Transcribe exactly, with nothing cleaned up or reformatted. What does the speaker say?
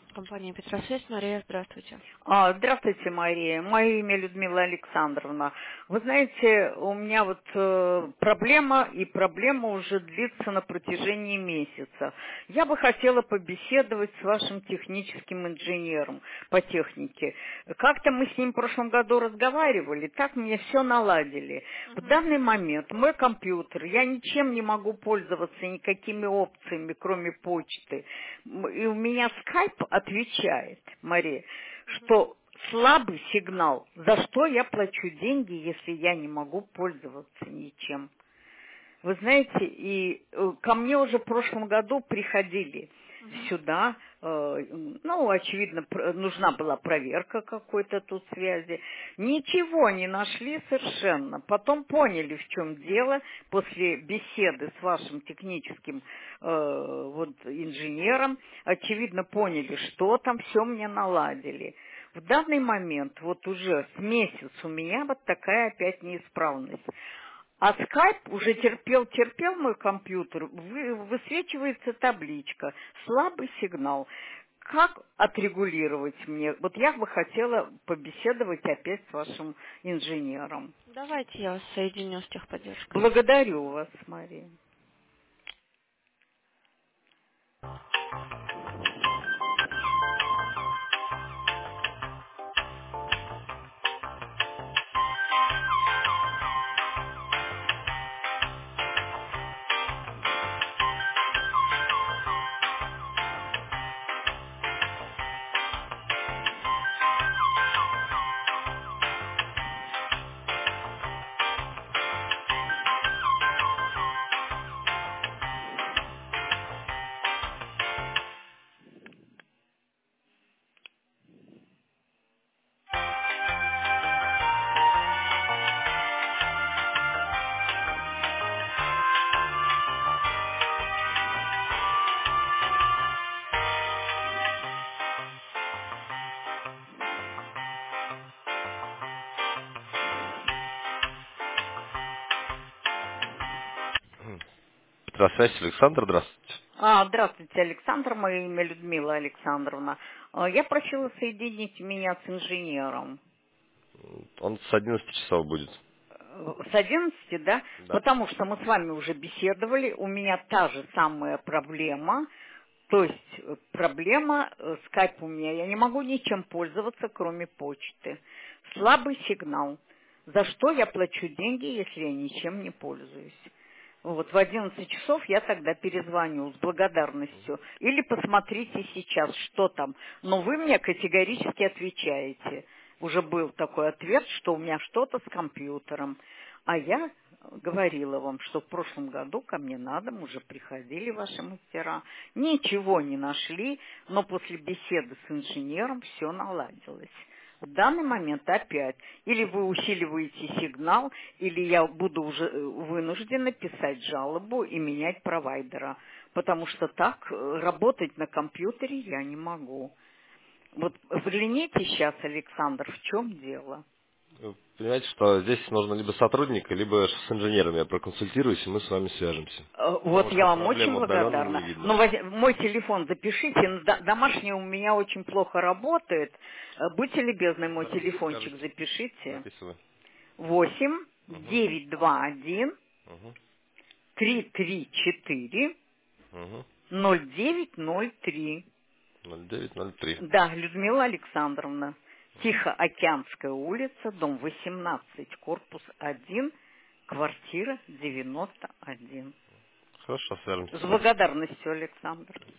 Компания «Петросвязь». Мария, здравствуйте. А, Здравствуйте, Мария. Мое имя Людмила Александровна. Вы знаете, у меня вот э, проблема, и проблема уже длится на протяжении месяца. Я бы хотела побеседовать с вашим техническим инженером по технике. Как-то мы с ним в прошлом году разговаривали, так мне все наладили. В Мгм. данный момент мой компьютер, я ничем не могу пользоваться, никакими опциями, кроме почты. М, И у меня скайп отвечает, Мария, что слабый сигнал, за что я плачу деньги, если я не могу пользоваться ничем. Вы знаете, и э, ко мне уже в прошлом году приходили Мгм. сюда, э, ну, очевидно, пр- нужна была проверка какой-то тут связи. Ничего не нашли совершенно. Потом поняли, в чем дело, после беседы с вашим техническим э, вот, инженером, очевидно, поняли, что там, все мне наладили. В данный момент, вот уже с месяц у меня вот такая опять неисправность. А скайп уже терпел-терпел мой компьютер, вы- высвечивается табличка, слабый сигнал. Как отрегулировать мне? Вот я бы хотела побеседовать опять с вашим инженером. Давайте я вас соединю с техподдержкой. Благодарю вас, Мария. Здравствуйте, Александр, здравствуйте. А, здравствуйте, Александр, мое имя Людмила Александровна. А, Я просила соединить меня с инженером. Он с одиннадцати часов будет. С одиннадцати, да? Да. Потому что мы с вами уже беседовали, у меня та же самая проблема, то есть э, проблема, э, скайп у меня, я не могу ничем пользоваться, кроме почты. Слабый сигнал. За что я плачу деньги, если я ничем не пользуюсь? Вот в одиннадцать часов я тогда перезвоню с благодарностью. Или посмотрите сейчас, что там. Но вы мне категорически отвечаете. Уже был такой ответ, что у меня что-то с компьютером. А я говорила вам, что в прошлом году ко мне на дом уже приходили ваши мастера. Ничего не нашли, но после беседы с инженером все наладилось. В данный момент опять или вы усиливаете сигнал, или я буду уже э, вынуждена писать жалобу и менять провайдера, потому что так э, работать на компьютере я не могу. Вот взгляните сейчас, Александр, в чем дело? Вы понимаете, что здесь нужно либо сотрудника, либо с инженером я проконсультируюсь, и мы с вами свяжемся. Э, Вот Потому я что вам очень проблему удаленно не благодарна. видно. Но воз- мой телефон запишите, н- до- домашний у меня очень плохо работает. Э, Будьте любезны, мой Да, телефончик скажите. запишите. Записываю. Восемь Угу. девять два один Угу. три три четыре Угу. ноль девять ноль три. ноль девять ноль три. Да, Людмила Александровна. Тихоокеанская улица, дом восемнадцать, корпус один, квартира девяносто один. Хорошо, свяжемся С с вами. благодарностью, Александр.